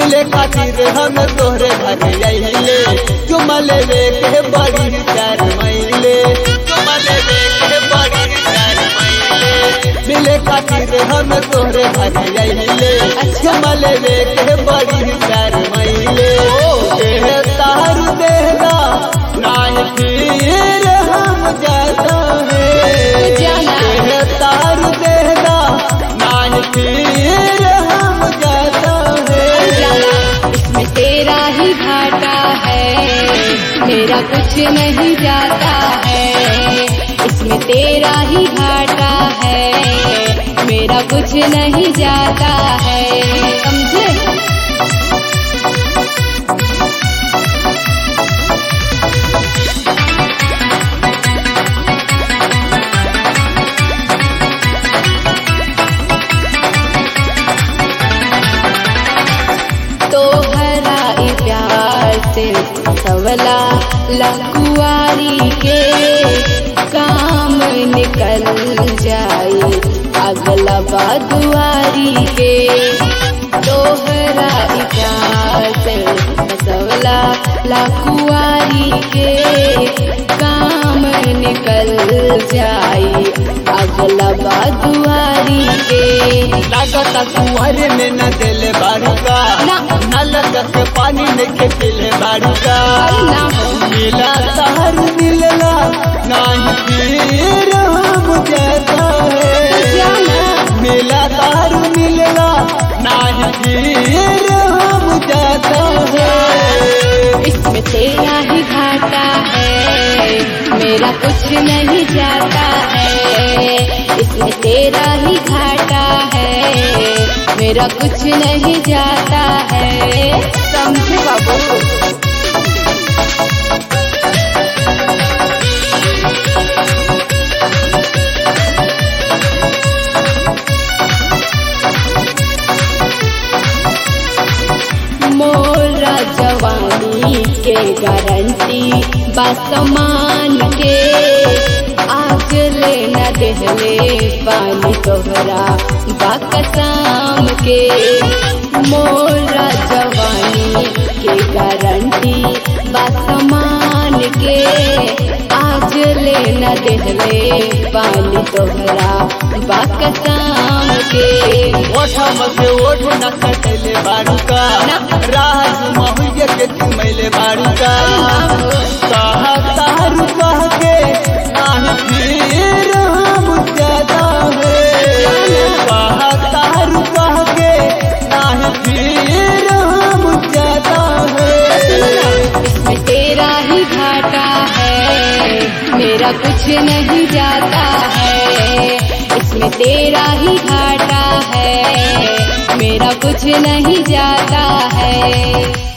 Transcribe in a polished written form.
मिले खातिर हम तोहरे घर अइले, चुमा लेवे के बड़ी 4 महीने, चुमा लेवे के बड़ी 4 महीने। मिले खातिर हम तोहरे घर अइले, चुमा लेवे के बड़ी 4 महीने। तार देगा नाय फिर हम जाता है, तार देगा नाय फिर हम जाता है। इसमें तेरा ही घाटा है, मेरा कुछ नहीं जाता है। इसमें तेरा ही घाटा है, मेरा कुछ नहीं जाता है। समझे? तोहरा प्यार से सवला लकुआरी के काम निकल जाए अगला बादुआरी के। तोहरा प्यार से सवला लकुआरी के काम निकल जाए अगला बादुआरी के। लागता कुंवर में न दिल बारूका, न लगत पानी में के पिले बारूका। मिला तार मिलला नाही फिर हम जाता है, मिला तार मिलला नाही फिर हम जाता है। इसमें तेरा ही घाटा है, मेरा कुछ नहीं जाता है। इसमें तेरा ही घाटा है, मेरा कुछ नहीं जाता है। समझे बाबू? मोरा जवानी के गारंटी बासमान के, आज लेना देहले पानी तोहरा बाकसाम के। मोरा जवानी के गारंटी बासमान के, आज लेना देहले पानी तोहरा बाकसाम के। ओठम से ओठ न कटले बारूका, राज महुए के तुमले बारूका। कहा तारू कह के नाही फिर हम जाता है, कहा तारू कह के नाही फिर हम जाता है। इसमें तेरा ही घाटा है, मेरा कुछ नहीं जाता है। इसमें तेरा ही घाटा है, मेरा कुछ नहीं जाता है।